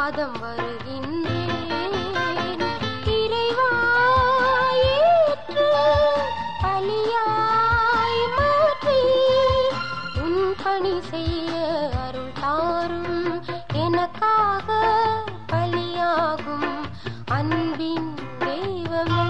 பாதம் வருகின்றேன். இறைவா ஏற்று பலியாய் மாற்றி உன் பணி செய்ய அருள் தாரும். எனக்காக பலியாகும் அன்பின் தெய்வமே.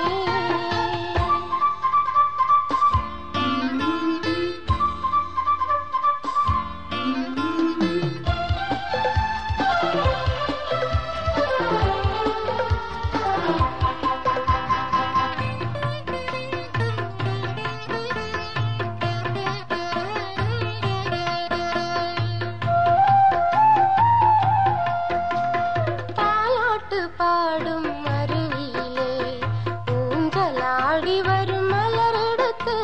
பாடும் அருவியிலே ஊஞ்சலாடி வரும் மலரெடுத்து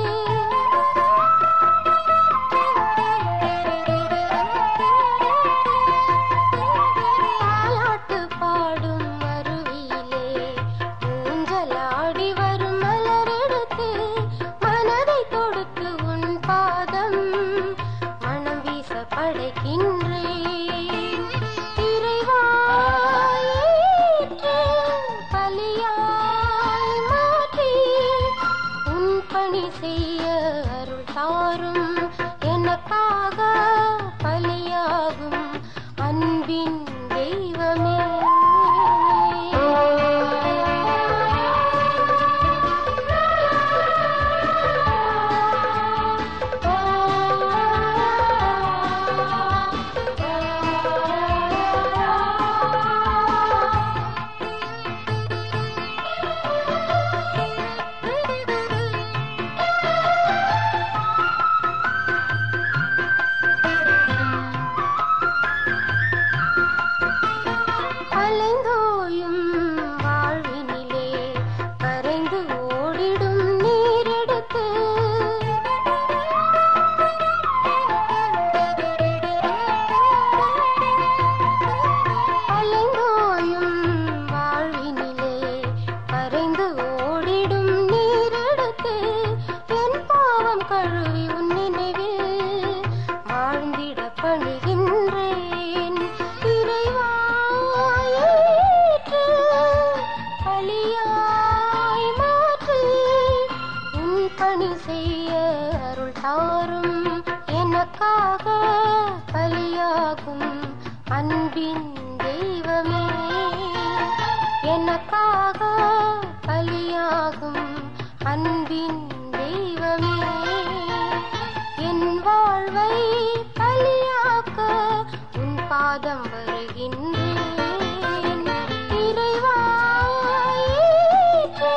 தாலாட்டு பாடும் அருவியிலே ஊஞ்சலாடி வரும் மலரெடுத்து மனதை தொடுத்து உன் பாதம் மனம் வீச படைக்கின்றேன். பணி செய்ய அருள் தாரும். எனக்காக பலியாகும் அன்பின் தெய்வமே. அலைந்தோயும் வாழ்வினிலே கரைந்து ஓடிடும் நீரெடுத்து அலைந்தோயும் வாழ்வினிலே கரைந்து ஓடிடும் நீரெடுத்து என் பாவம் கழுவி உன் நினைவில் வாழ்ந்திட பணிகின்றேன். இறைவா பலியாய் மாற்றி உன் பணி செய்ய அருள் தாரும். எனக்காக பலியாகும் அன்பின் தெய்வமே. எனக்காக பலியாகும் அன்பின் தெய்வமே. என் வாழ்வை பலியாக்க உன் பாதம் வருகின்றேன். இறைவா ஏற்று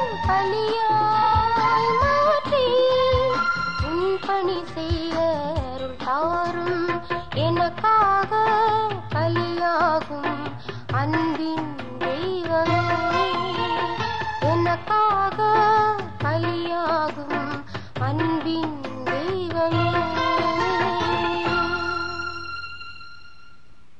பலியாய் மாற்றி உன் பணி செய்ய அருள் தாரும். எனக்காக பலியாகும் அன்பின் தெய்வமே. எனக்காக பலியாகும் அன்பின்